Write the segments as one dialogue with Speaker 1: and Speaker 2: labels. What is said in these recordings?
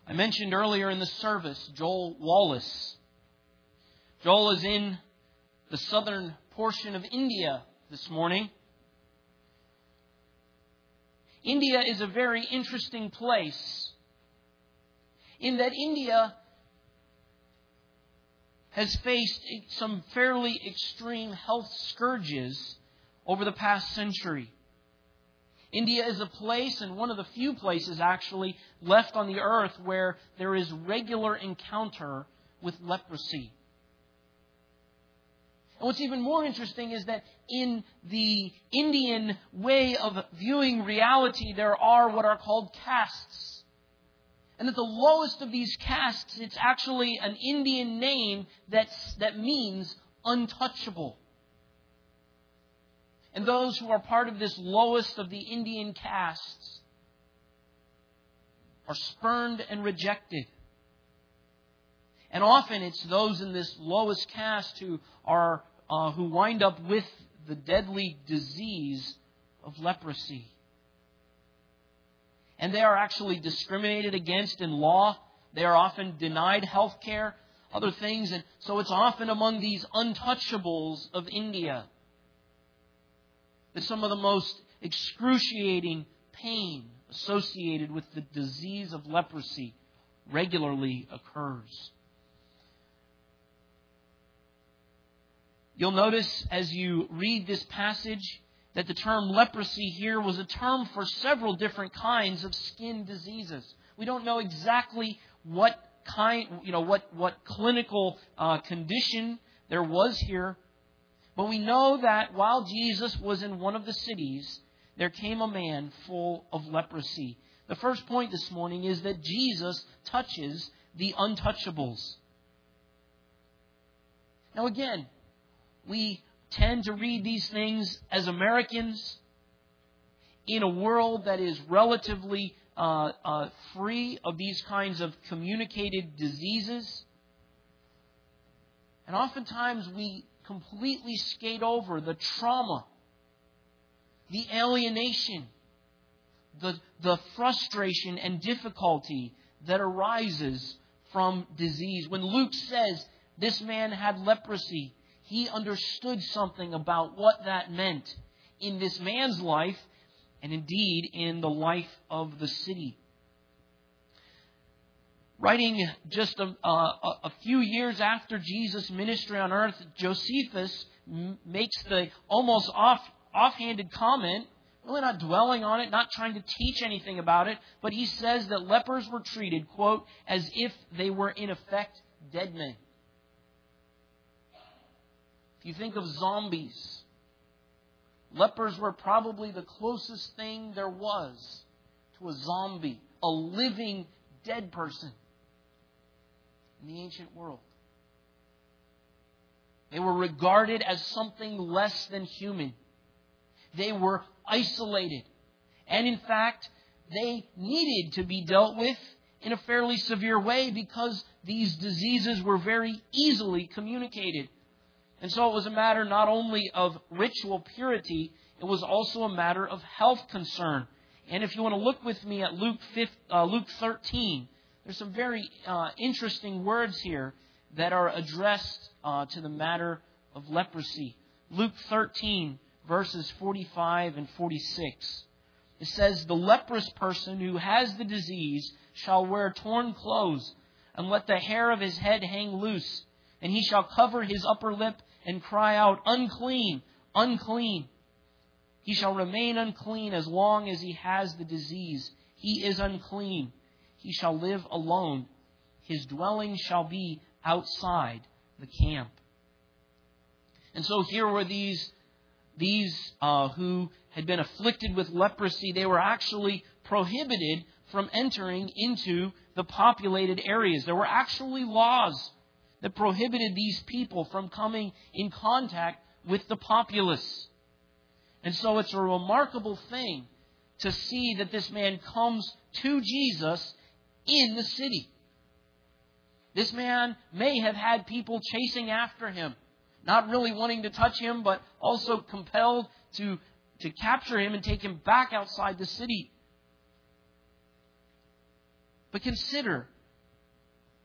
Speaker 1: I mentioned earlier in the service Joel Wallace. Joel is in the southern portion of India this morning. India is a very interesting place in that India has faced some fairly extreme health scourges over the past century. India is a place, and one of the few places actually left on the earth, where there is regular encounter with leprosy. And what's even more interesting is that in the Indian way of viewing reality, there are what are called castes. And at the lowest of these castes, it's actually an Indian name that means untouchable. And those who are part of this lowest of the Indian castes are spurned and rejected. And often it's those in this lowest caste who wind up with the deadly disease of leprosy. And they are actually discriminated against in law. They are often denied health care, other things. And so it's often among these untouchables of India that some of the most excruciating pain associated with the disease of leprosy regularly occurs. You'll notice as you read this passage that the term leprosy here was a term for several different kinds of skin diseases. We don't know exactly what clinical condition there was here, but we know that while Jesus was in one of the cities, there came a man full of leprosy. The first point this morning is that Jesus touches the untouchables. Now again, we tend to read these things as Americans in a world that is relatively free of these kinds of communicated diseases. And oftentimes we completely skate over the trauma, the alienation, the frustration and difficulty that arises from disease. When Luke says this man had leprosy, he understood something about what that meant in this man's life and indeed in the life of the city. Writing just a few years after Jesus' ministry on earth, Josephus makes the almost offhanded comment, really not dwelling on it, not trying to teach anything about it, but he says that lepers were treated, quote, as if they were in effect dead men. If you think of zombies, lepers were probably the closest thing there was to a zombie, a living dead person in the ancient world. They were regarded as something less than human. They were isolated. And in fact, they needed to be dealt with in a fairly severe way because these diseases were very easily communicated. And so it was a matter not only of ritual purity, it was also a matter of health concern. And if you want to look with me at Luke 13, there's some very interesting words here that are addressed to the matter of leprosy. Luke 13, verses 45 and 46. It says, "The leprous person who has the disease shall wear torn clothes, and let the hair of his head hang loose. And he shall cover his upper lip and cry out, 'Unclean, unclean.' He shall remain unclean as long as he has the disease. He is unclean. He shall live alone. His dwelling shall be outside the camp." And so here were these who had been afflicted with leprosy. They were actually prohibited from entering into the populated areas. There were actually laws that prohibited these people from coming in contact with the populace. And so it's a remarkable thing to see that this man comes to Jesus in the city. This man may have had people chasing after him, not really wanting to touch him, but also compelled to capture him and take him back outside the city. But consider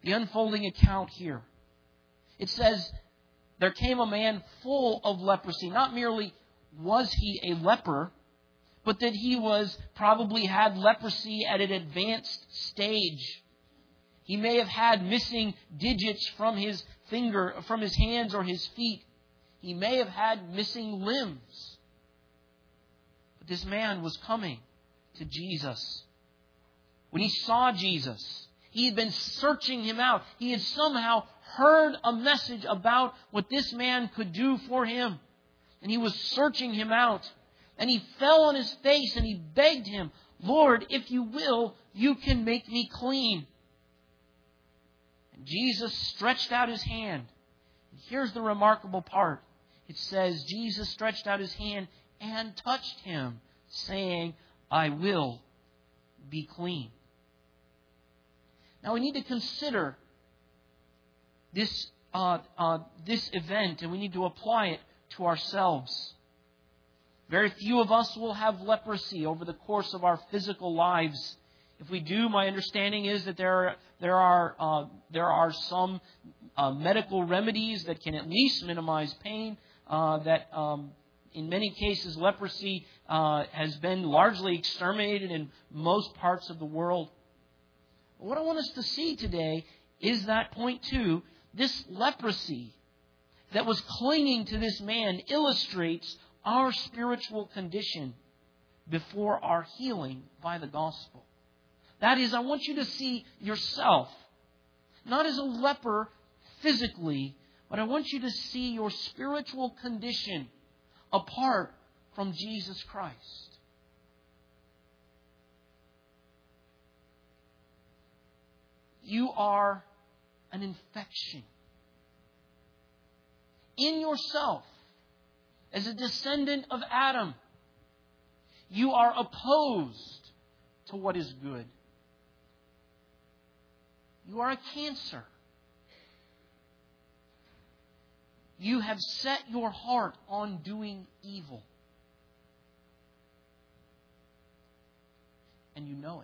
Speaker 1: the unfolding account here. It says, there came a man full of leprosy. Not merely was he a leper, but that he probably had leprosy at an advanced stage. He may have had missing digits from his hands or his feet. He may have had missing limbs. But this man was coming to Jesus. When he saw Jesus, he had been searching him out. He had somehow heard a message about what this man could do for him. And he was searching him out. And he fell on his face and he begged him, Lord, if you will, you can make me clean. And Jesus stretched out his hand. And here's the remarkable part. It says, Jesus stretched out his hand and touched him, saying, I will be clean. Now we need to consider this event, and we need to apply it to ourselves. Very few of us will have leprosy over the course of our physical lives. If we do, my understanding is that there are some medical remedies that can at least minimize pain. In many cases, leprosy has been largely exterminated in most parts of the world. What I want us to see today is that point two, this leprosy that was clinging to this man illustrates our spiritual condition before our healing by the gospel. That is, I want you to see yourself, not as a leper physically, but I want you to see your spiritual condition apart from Jesus Christ. You are an infection in yourself. As a descendant of Adam, you are opposed to what is good. You are a cancer. You have set your heart on doing evil. And you know it.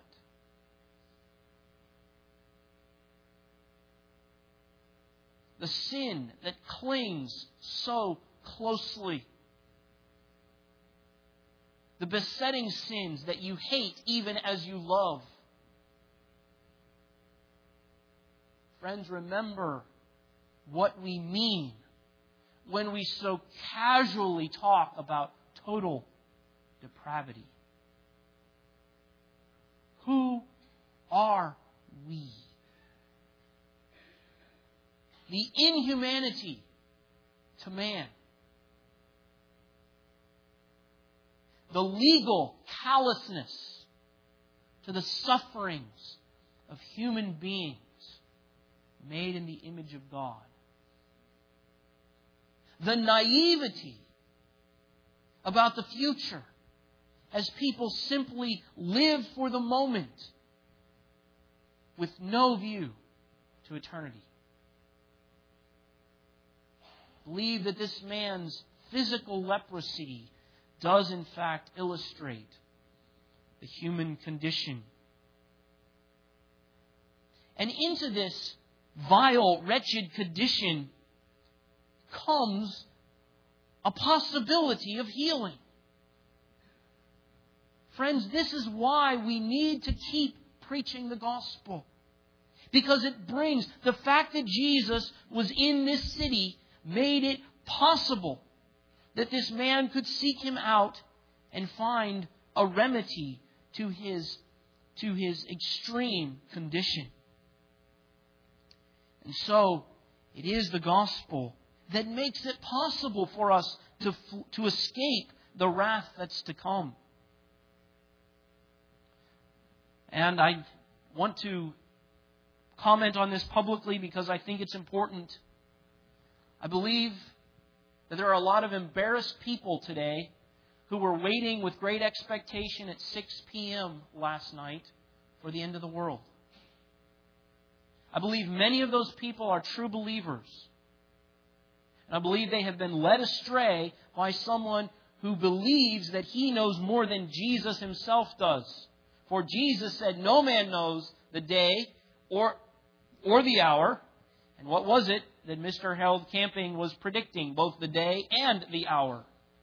Speaker 1: The sin that clings so closely. The besetting sins that you hate even as you love. Friends, remember what we mean when we so casually talk about total depravity. Who are we? The inhumanity to man. The legal callousness to the sufferings of human beings made in the image of God. The naivety about the future as people simply live for the moment with no view to eternity. Believe that this man's physical leprosy does in fact illustrate the human condition. And into this vile, wretched condition comes a possibility of healing. Friends, this is why we need to keep preaching the gospel. Because it brings the fact that Jesus was in this city made it possible that this man could seek him out and find a remedy to his extreme condition. And so, it is the gospel that makes it possible for us to escape the wrath that's to come. And I want to comment on this publicly because I think it's important. I believe that there are a lot of embarrassed people today who were waiting with great expectation at 6 p.m. last night for the end of the world. I believe many of those people are true believers. And I believe they have been led astray by someone who believes that he knows more than Jesus himself does. For Jesus said, no man knows the day or or the hour. And what was it that Mr. Harold Camping was predicting, both the day and the hour?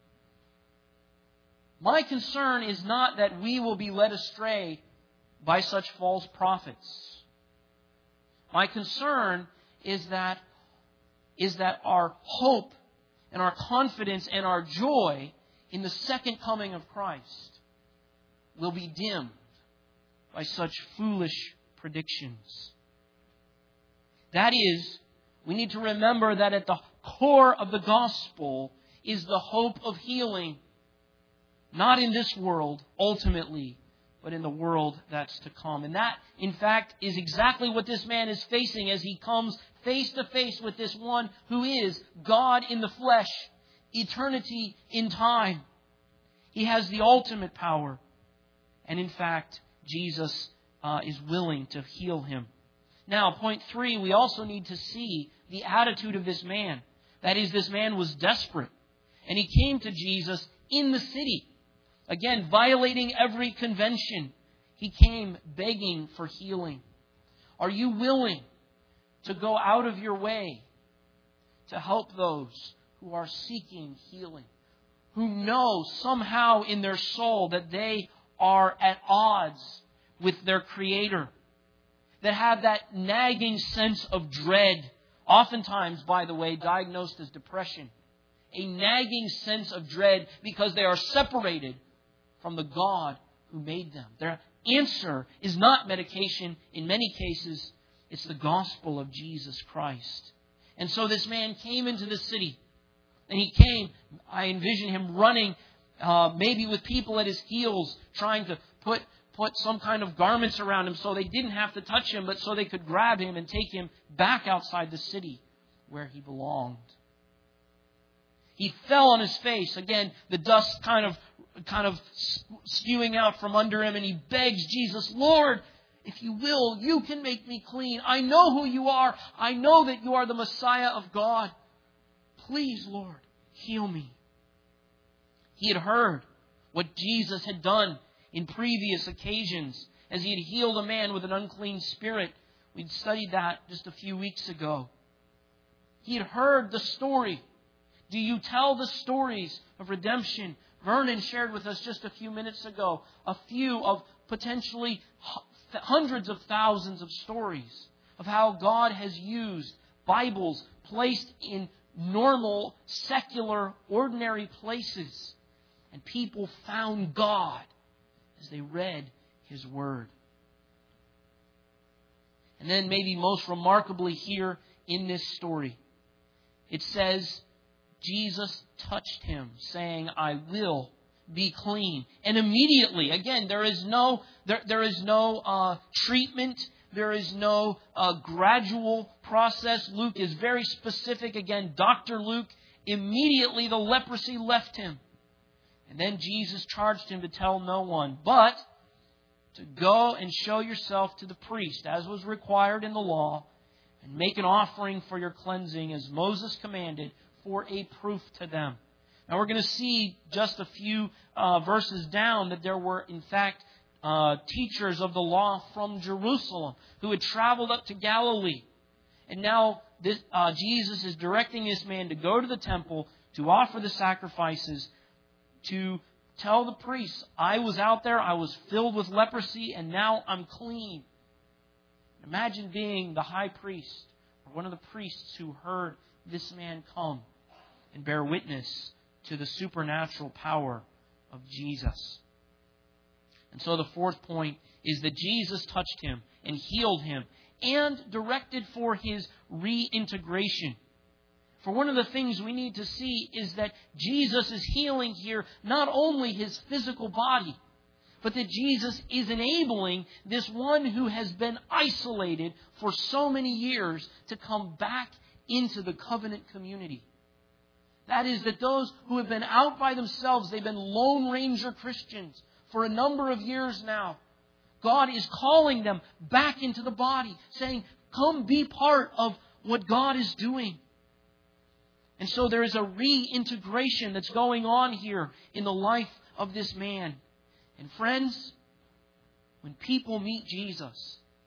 Speaker 1: My concern is not that we will be led astray by such false prophets. My concern is that our hope and our confidence and our joy in the second coming of Christ will be dimmed by such foolish predictions. That is, we need to remember that at the core of the gospel is the hope of healing, not in this world, ultimately, but in the world that's to come. And that, in fact, is exactly what this man is facing as he comes face to face with this one who is God in the flesh, eternity in time. He has the ultimate power. And in fact, Jesus is willing to heal him. Now, point 3, we also need to see the attitude of this man. That is, this man was desperate. And he came to Jesus in the city. Again, violating every convention. He came begging for healing. Are you willing to go out of your way to help those who are seeking healing? Who know somehow in their soul that they are at odds with their Creator? That have that nagging sense of dread, oftentimes, by the way, diagnosed as depression. A nagging sense of dread because they are separated from the God who made them. Their answer is not medication. In many cases, it's the gospel of Jesus Christ. And so this man came into the city. And he came, I envision him running, maybe with people at his heels, trying to put some kind of garments around him so they didn't have to touch him, but so they could grab him and take him back outside the city where he belonged. He fell on his face. Again, the dust kind of spewing out from under him, and he begs Jesus, Lord, if you will, you can make me clean. I know who you are. I know that you are the Messiah of God. Please, Lord, heal me. He had heard what Jesus had done in previous occasions as he had healed a man with an unclean spirit. We'd studied that just a few weeks ago. He had heard the story. Do you tell the stories of redemption? Vernon shared with us just a few minutes ago a few of potentially hundreds of thousands of stories of how God has used Bibles placed in normal, secular, ordinary places. And people found God as they read His Word. And then maybe most remarkably here in this story, it says, Jesus touched him, saying, I will be clean. And immediately, again, there is no treatment. There is no gradual process. Luke is very specific. Again, Dr. Luke, immediately the leprosy left him. And then Jesus charged him to tell no one, but to go and show yourself to the priest, as was required in the law, and make an offering for your cleansing, as Moses commanded, for a proof to them. Now we're going to see just a few verses down that there were, in fact, teachers of the law from Jerusalem who had traveled up to Galilee. And now Jesus is directing this man to go to the temple, to offer the sacrifices, to tell the priests, I was out there, I was filled with leprosy, and now I'm clean. Imagine being the high priest, or one of the priests who heard this man come and bear witness to the supernatural power of Jesus. And so the fourth point is that Jesus touched him and healed him and directed for his reintegration. For one of the things we need to see is that Jesus is healing here not only his physical body, but that Jesus is enabling this one who has been isolated for so many years to come back into the covenant community. That is, that those who have been out by themselves, they've been Lone Ranger Christians for a number of years now. God is calling them back into the body, saying, come be part of what God is doing. And so there is a reintegration that's going on here in the life of this man. And friends, when people meet Jesus,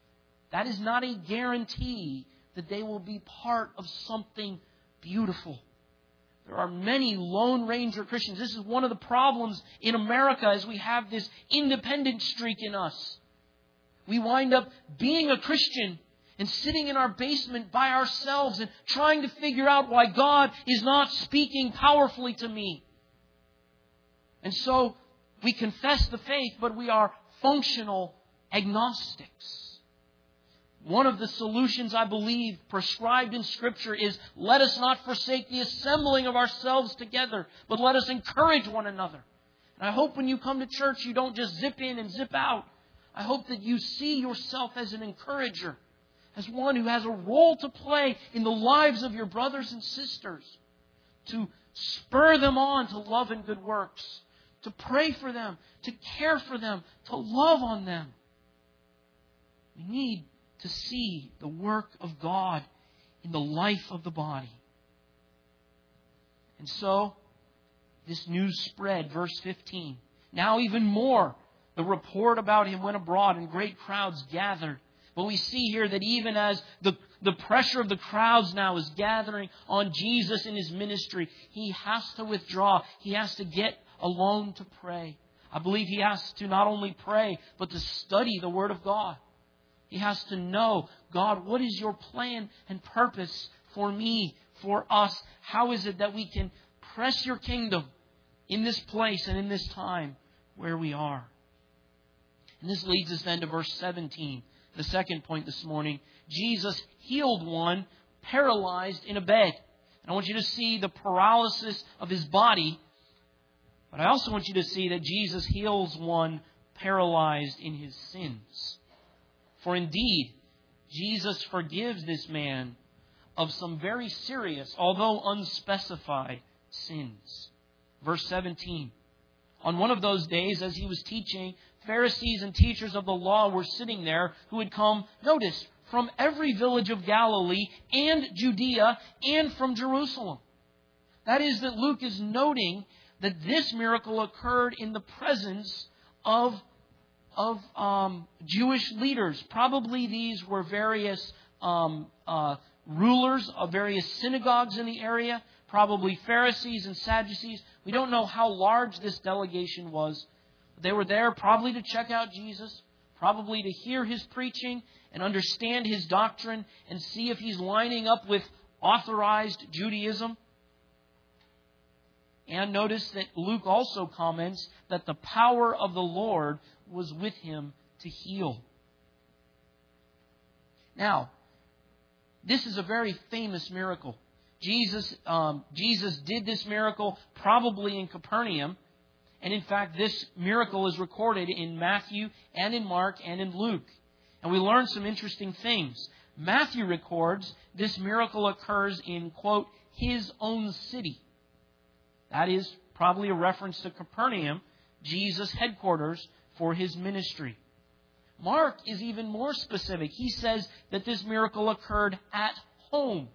Speaker 1: that is not a guarantee that they will be part of something beautiful. There are many Lone Ranger Christians. This is one of the problems in America, as we have this independent streak in us. We wind up being a Christian and sitting in our basement by ourselves and trying to figure out why God is not speaking powerfully to me. And so we confess the faith, but we are functional agnostics. One of the solutions, I believe, prescribed in Scripture is, let us not forsake the assembling of ourselves together, but let us encourage one another. And I hope when you come to church, you don't just zip in and zip out. I hope that you see yourself as an encourager, as one who has a role to play in the lives of your brothers and sisters, to spur them on to love and good works, to pray for them, to care for them, to love on them. We need to see the work of God in the life of the body. And so, this news spread, verse 15. Now even more, the report about him went abroad and great crowds gathered. But we see here that even as the pressure of the crowds now is gathering on Jesus in His ministry, He has to withdraw. He has to get alone to pray. I believe He has to not only pray, but to study the Word of God. He has to know, God, what is your plan and purpose for me, for us? How is it that we can press your kingdom in this place and in this time where we are? And this leads us then to verse 17, the second point this morning. Jesus healed one paralyzed in a bed. And I want you to see the paralysis of his body, but I also want you to see that Jesus heals one paralyzed in his sins. For indeed, Jesus forgives this man of some very serious, although unspecified, sins. Verse 17. On one of those days, as he was teaching, Pharisees and teachers of the law were sitting there who had come, notice, from every village of Galilee and Judea and from Jerusalem. That is, that Luke is noting that this miracle occurred in the presence of Jewish leaders. Probably these were various rulers of various synagogues in the area, probably Pharisees and Sadducees. We don't know how large this delegation was. They were there probably to check out Jesus, probably to hear His preaching and understand His doctrine and see if He's lining up with authorized Judaism. And notice that Luke also comments that the power of the Lord was with Him to heal. Now, this is a very famous miracle. Jesus did this miracle probably in Capernaum. And in fact, this miracle is recorded in Matthew and in Mark and in Luke. And we learn some interesting things. Matthew records this miracle occurs in, quote, his own city. That is probably a reference to Capernaum, Jesus' headquarters for His ministry. Mark is even more specific. He says that this miracle occurred at home.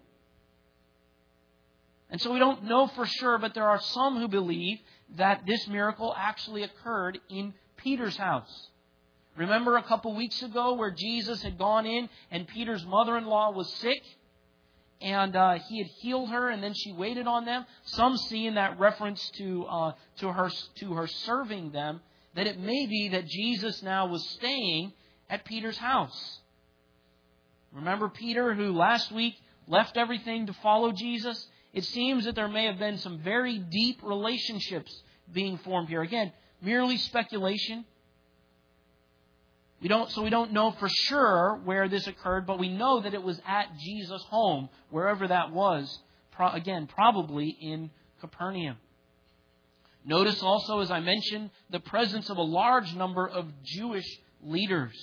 Speaker 1: And so we don't know for sure, but there are some who believe that this miracle actually occurred in Peter's house. Remember a couple weeks ago where Jesus had gone in and Peter's mother-in-law was sick? And He had healed her, and then she waited on them. Some see in that reference to her serving them that it may be that Jesus now was staying at Peter's house. Remember Peter, who last week left everything to follow Jesus? It seems that there may have been some very deep relationships being formed here. Again, merely speculation. We don't know for sure where this occurred, but we know that it was at Jesus' home, wherever that was. Again, probably in Capernaum. Notice also, as I mentioned, the presence of a large number of Jewish leaders.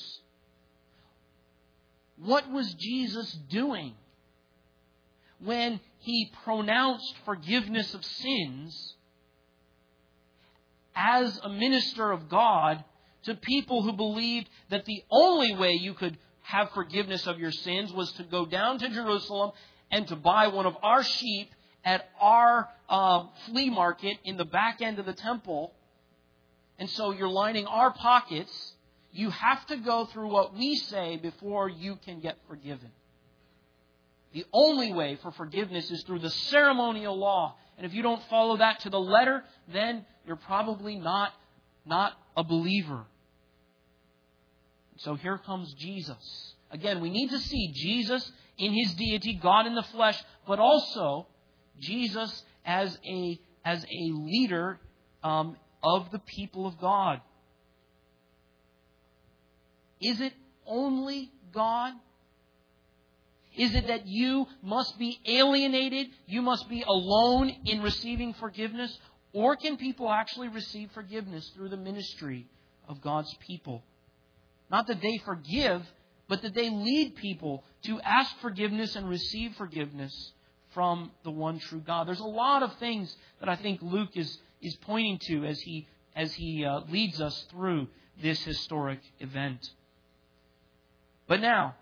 Speaker 1: What was Jesus doing when He pronounced forgiveness of sins as a minister of God to people who believed that the only way you could have forgiveness of your sins was to go down to Jerusalem and to buy one of our sheep at our flea market in the back end of the temple? And so you're lining our pockets. you have to go through what we say before you can get forgiven. The only way for forgiveness is through the ceremonial law. And if you don't follow that to the letter, then you're probably not a believer. So here comes Jesus. Again, we need to see Jesus in His deity, God in the flesh, but also Jesus as a leader of the people of God. Is it only God? Is it that you must be alienated, you must be alone in receiving forgiveness? Or can people actually receive forgiveness through the ministry of God's people? Not that they forgive, but that they lead people to ask forgiveness and receive forgiveness from the one true God. There's a lot of things that I think Luke is pointing to as he leads us through this historic event. But now,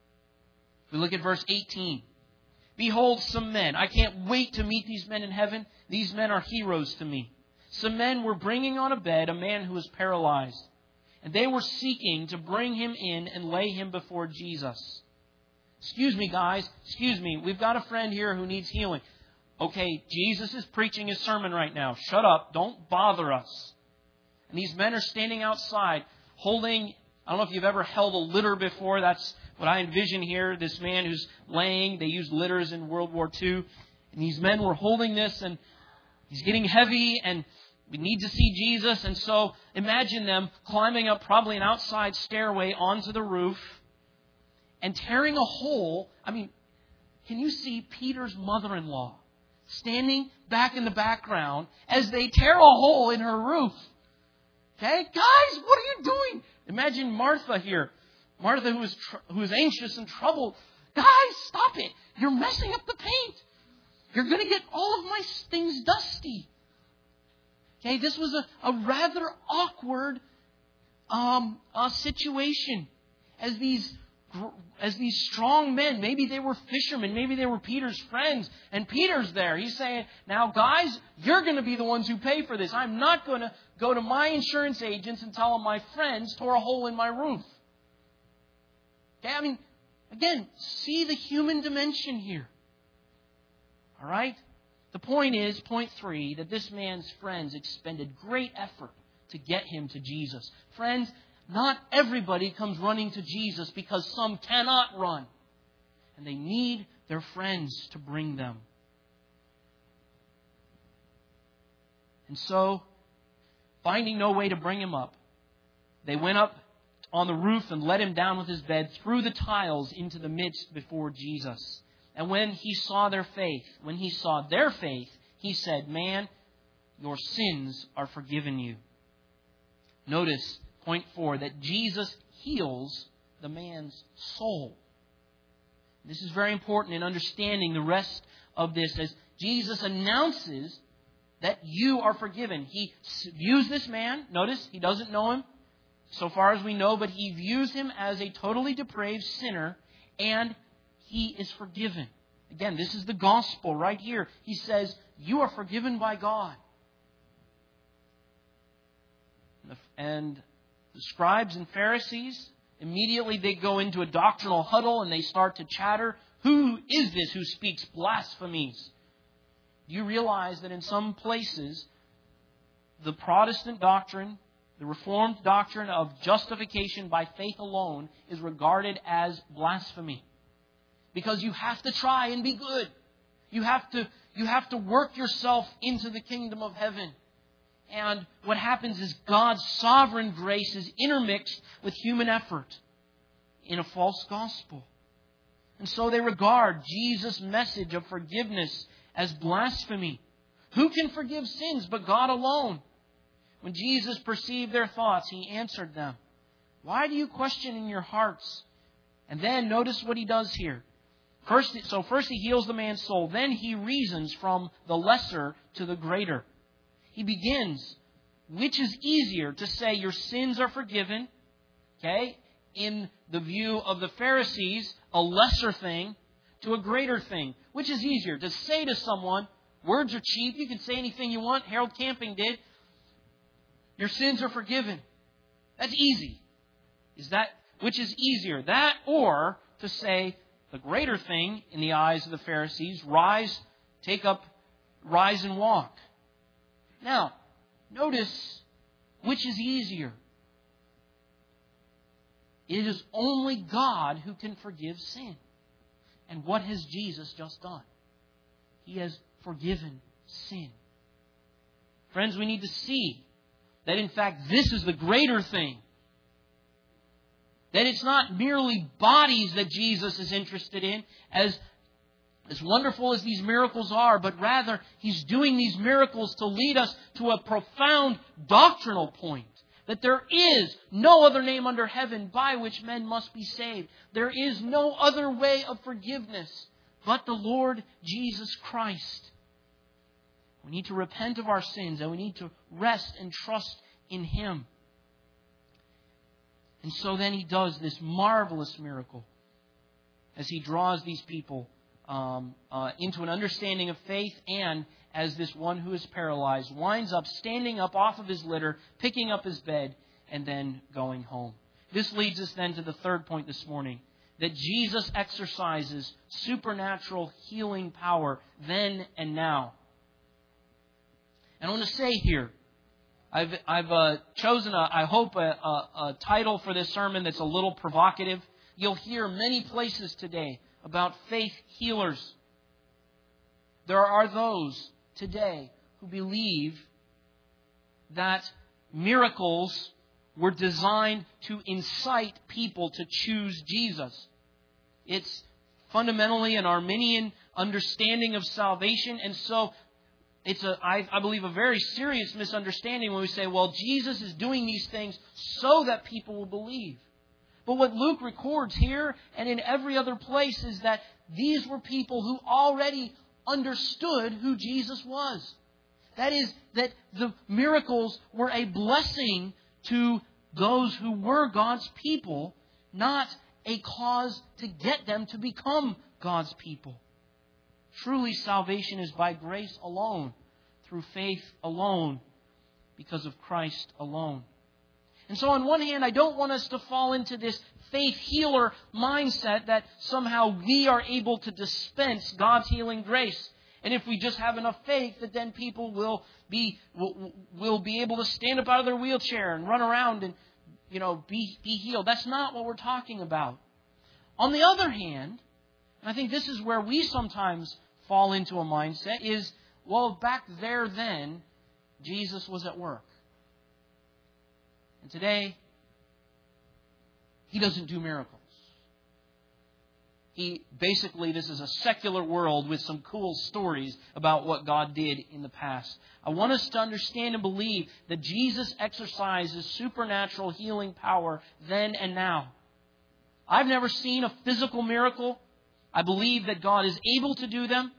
Speaker 1: we look at verse 18. Behold, some men. I can't wait to meet these men in heaven. These men are heroes to me. Some men were bringing on a bed a man who was paralyzed. And they were seeking to bring him in and lay him before Jesus. Excuse me, guys. Excuse me. We've got a friend here who needs healing. Okay, Jesus is preaching his sermon right now. Shut up. Don't bother us. And these men are standing outside holding, I don't know if you've ever held a litter before. That's what I envision here. This man who's laying. They used litters in World War II. And these men were holding this, and he's getting heavy, and we need to see Jesus. And so imagine them climbing up probably an outside stairway onto the roof and tearing a hole. I mean, can you see Peter's mother-in-law standing back in the background as they tear a hole in her roof? Okay, guys, what are you doing? Imagine Martha here. Martha, who is anxious and troubled. Guys, stop it. You're messing up the paint. You're going to get all of my things dusty. Okay, this was a rather awkward situation. As these strong men, maybe they were fishermen, maybe they were Peter's friends, and Peter's there. He's saying, now guys, you're going to be the ones who pay for this. I'm not going to go to my insurance agents and tell them my friends tore a hole in my roof. Okay, I mean, again, see the human dimension here. All right? The point is, point 3, that this man's friends expended great effort to get him to Jesus. Friends, not everybody comes running to Jesus because some cannot run. And they need their friends to bring them. And so, finding no way to bring him up, they went up on the roof and let him down with his bed through the tiles into the midst before Jesus. And when he saw their faith, he said, man, your sins are forgiven you. Notice, point 4, that Jesus heals the man's soul. This is very important in understanding the rest of this as Jesus announces that you are forgiven. He views this man. Notice, he doesn't know him so far as we know, but he views him as a totally depraved sinner, and he is forgiven. Again, this is the gospel right here. He says, you are forgiven by God. And the scribes and Pharisees, immediately they go into a doctrinal huddle and they start to chatter. Who is this who speaks blasphemies? Do you realize that in some places, the Protestant doctrine, the Reformed doctrine of justification by faith alone is regarded as blasphemy? Because you have to try and be good. You have to work yourself into the kingdom of heaven. And what happens is God's sovereign grace is intermixed with human effort in a false gospel. And so they regard Jesus' message of forgiveness as blasphemy. Who can forgive sins but God alone? When Jesus perceived their thoughts, He answered them, why do you question in your hearts? And then notice what He does here. First He heals the man's soul. Then He reasons from the lesser to the greater. He begins, which is easier to say your sins are forgiven, okay, in the view of the Pharisees, a lesser thing to a greater thing. Which is easier to say to someone, words are cheap, you can say anything you want, Harold Camping did, your sins are forgiven. That's easy. Which is easier, that or to say the greater thing in the eyes of the Pharisees, rise and walk. Now, notice which is easier. It is only God who can forgive sin. And what has Jesus just done? He has forgiven sin. Friends, we need to see that in fact this is the greater thing. That it's not merely bodies that Jesus is interested in, as wonderful as these miracles are, but rather He's doing these miracles to lead us to a profound doctrinal point. That there is no other name under heaven by which men must be saved. There is no other way of forgiveness but the Lord Jesus Christ. We need to repent of our sins and we need to rest and trust in Him. And so then He does this marvelous miracle as He draws these people into an understanding of faith, and as this one who is paralyzed winds up standing up off of his litter, picking up his bed, and then going home. This leads us then to the third point this morning, that Jesus exercises supernatural healing power then and now. And I want to say here, I've chosen, a title for this sermon that's a little provocative. You'll hear many places today about faith healers. There are those today who believe that miracles were designed to incite people to choose Jesus. It's fundamentally an Arminian understanding of salvation, and so it's I believe a very serious misunderstanding when we say, well, Jesus is doing these things so that people will believe. But what Luke records here and in every other place is that these were people who already understood who Jesus was. That is, that the miracles were a blessing to those who were God's people, not a cause to get them to become God's people. Truly, salvation is by grace alone, through faith alone, because of Christ alone. And so on one hand, I don't want us to fall into this faith healer mindset that somehow we are able to dispense God's healing grace. And if we just have enough faith, that then people will be able to stand up out of their wheelchair and run around and, be healed. That's not what we're talking about. On the other hand, and I think this is where we sometimes fall into a mindset, is, well, back there then, Jesus was at work. And today, He doesn't do miracles. This is a secular world with some cool stories about what God did in the past. I want us to understand and believe that Jesus exercises supernatural healing power then and now. I've never seen a physical miracle. I believe that God is able to do them.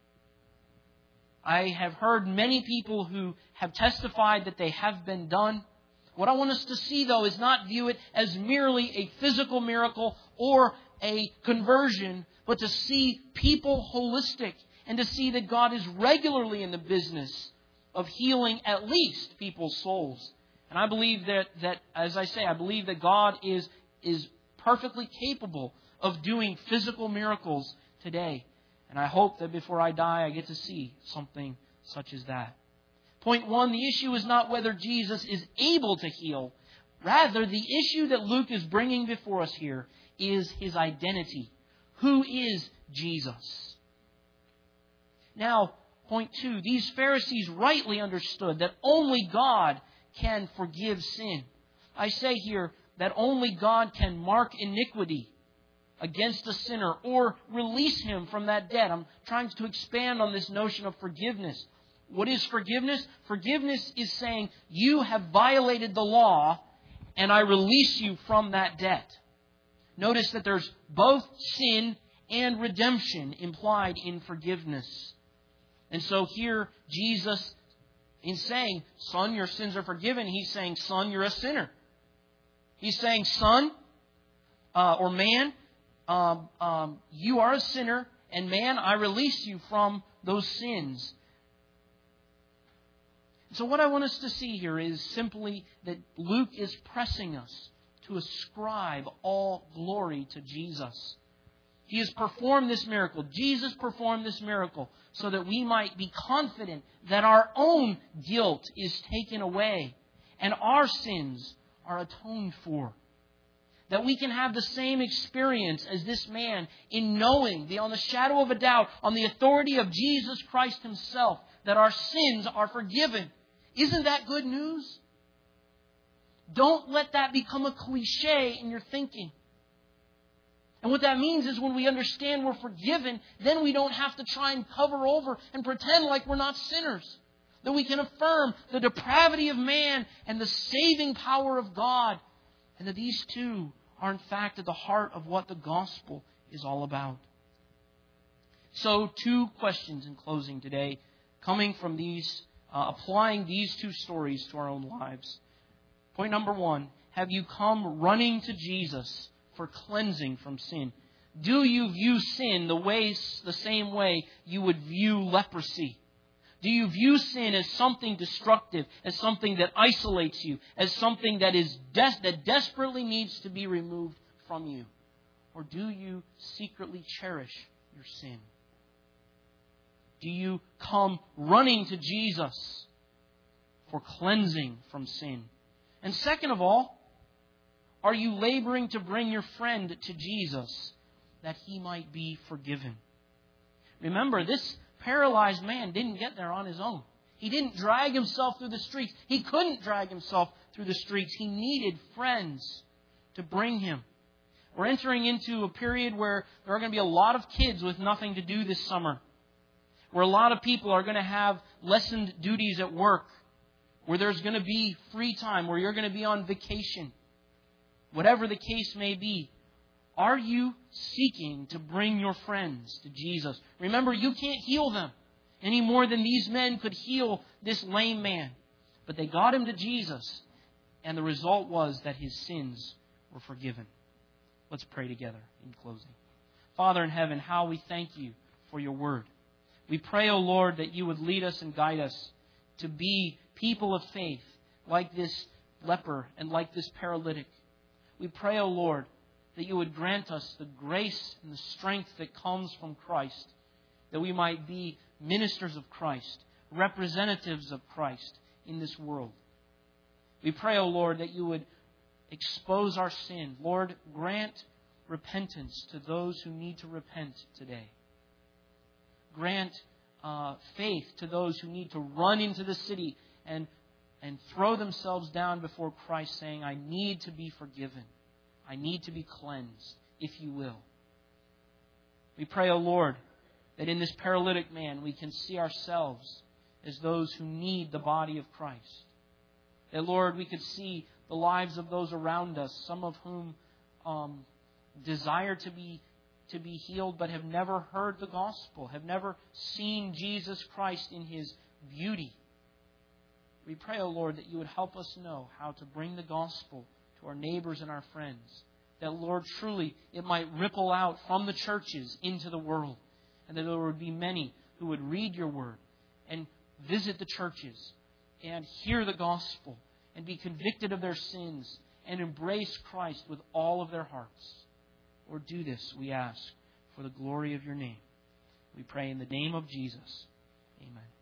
Speaker 1: I have heard many people who have testified that they have been done. What I want us to see, though, is not view it as merely a physical miracle or a conversion, but to see people holistic and to see that God is regularly in the business of healing at least people's souls. And I believe that as I say, I believe that God is perfectly capable of doing physical miracles today. And I hope that before I die, I get to see something such as that. Point one, the issue is not whether Jesus is able to heal. Rather, the issue that Luke is bringing before us here is His identity. Who is Jesus? Now, point two, these Pharisees rightly understood that only God can forgive sin. I say here that only God can mark iniquity against a sinner or release him from that debt. I'm trying to expand on this notion of forgiveness. What is forgiveness? Forgiveness is saying, you have violated the law and I release you from that debt. Notice that there's both sin and redemption implied in forgiveness. And so here Jesus, in saying, son, your sins are forgiven, He's saying, son, you're a sinner. He's saying, son or man, you are a sinner, and man, I release you from those sins. So what I want us to see here is simply that Luke is pressing us to ascribe all glory to Jesus. He has performed this miracle. Jesus performed this miracle so that we might be confident that our own guilt is taken away and our sins are atoned for. That we can have the same experience as this man in knowing, beyond the shadow of a doubt, on the authority of Jesus Christ Himself, that our sins are forgiven. Isn't that good news? Don't let that become a cliche in your thinking. And what that means is when we understand we're forgiven, then we don't have to try and cover over and pretend like we're not sinners. That we can affirm the depravity of man and the saving power of God. And that these two are in fact at the heart of what the gospel is all about. So 2 questions in closing today, coming from these, applying these 2 stories to our own lives. Point number 1, have you come running to Jesus for cleansing from sin? Do you view sin the same way you would view leprosy? Do you view sin as something destructive, as something that isolates you, as something that that desperately needs to be removed from you? Or do you secretly cherish your sin? Do you come running to Jesus for cleansing from sin? And second of all, are you laboring to bring your friend to Jesus that he might be forgiven? Remember, this paralyzed man didn't get there on his own. He didn't drag himself through the streets. He couldn't drag himself through the streets. He needed friends to bring him. We're entering into a period where there are going to be a lot of kids with nothing to do this summer. Where a lot of people are going to have lessened duties at work. Where there's going to be free time. Where you're going to be on vacation. Whatever the case may be. Are you seeking to bring your friends to Jesus? Remember, you can't heal them any more than these men could heal this lame man. But they got him to Jesus, and the result was that his sins were forgiven. Let's pray together in closing. Father in heaven, how we thank you for your word. We pray, O Lord, that you would lead us and guide us to be people of faith like this leper and like this paralytic. We pray, O Lord, that you would grant us the grace and the strength that comes from Christ, that we might be ministers of Christ, representatives of Christ in this world. We pray, O Lord, that you would expose our sin. Lord, grant repentance to those who need to repent today. Grant faith to those who need to run into the city and throw themselves down before Christ, saying, I need to be forgiven. I need to be cleansed, if you will. We pray, O Lord, that in this paralytic man we can see ourselves as those who need the body of Christ. That, Lord, we could see the lives of those around us, some of whom desire to be healed but have never heard the gospel, have never seen Jesus Christ in His beauty. We pray, O Lord, that you would help us know how to bring the gospel to our neighbors and our friends. That, Lord, truly it might ripple out from the churches into the world. And that there would be many who would read your word and visit the churches and hear the gospel and be convicted of their sins and embrace Christ with all of their hearts. Lord, do this, we ask, for the glory of your name. We pray in the name of Jesus. Amen.